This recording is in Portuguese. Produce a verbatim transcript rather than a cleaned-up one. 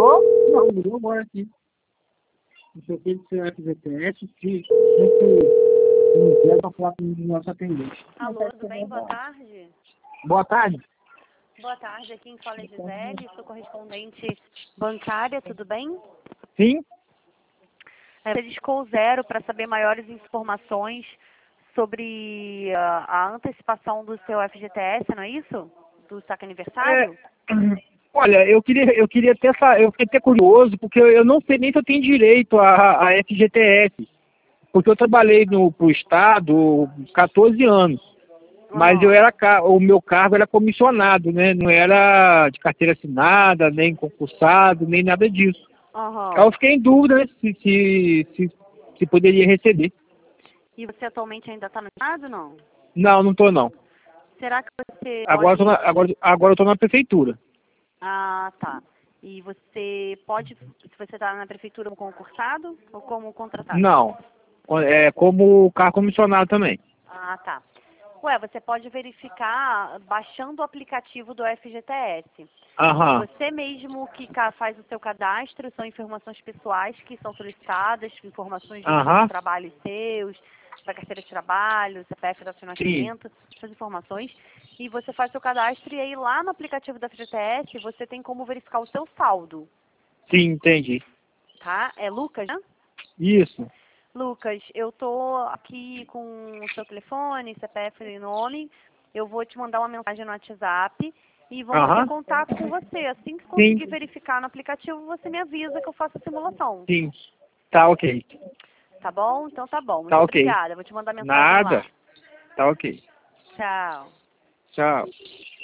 Tô? Não, ligou agora aqui. Não sei o que do seu F G T S, que não quer pra falar com o nosso atendente. Alô, tudo bem? Boa tarde. Boa tarde. Boa tarde, aqui em fala é Gisele, sou correspondente bancária, tudo bem? Sim? É, Você discou zero para saber maiores informações sobre ah, a antecipação do seu F G T S, não é isso? Do saque aniversário? É, olha, eu queria, eu queria ter essa, eu fiquei até curioso, porque eu, eu não sei nem se eu tenho direito a, a F G T S, porque eu trabalhei no pro Estado quatorze anos, mas eu Aham. era, ca- o meu cargo era comissionado, né? Não era de carteira assinada, nem concursado, nem nada disso. Aí Aham. eu fiquei em dúvida, né, se, se, se, se poderia receber. E você atualmente ainda está no estado, não? Não, não tô não. Será que você Agora eu tô na, pode... agora, agora eu tô na prefeitura. Ah, tá. E você pode, se você está na prefeitura como concursado ou como contratado? Não. É como carro comissionado também. Ah, tá. Ué, você pode verificar baixando o aplicativo do F G T S. Aham. Você mesmo que ca- faz o seu cadastro, são informações pessoais que são solicitadas, informações de registro de Aham. trabalho seus, da carteira de trabalho, C P F, data de Sim. nascimento, essas informações. E você faz seu cadastro e aí lá no aplicativo da F G T S você tem como verificar o seu saldo, Sim, entendi. tá? É Lucas, né? Isso. Lucas, eu tô aqui com o seu telefone, C P F e nome. Eu vou te mandar uma mensagem no WhatsApp e vou manter Aham. contato com você. Assim que Sim. conseguir verificar no aplicativo, você me avisa que eu faço a simulação. Sim. Tá ok. Tá bom? Então tá bom. Tá Muito ok. obrigada. Vou te mandar mensagem Nada. lá. Tá ok. Tchau. Tchau.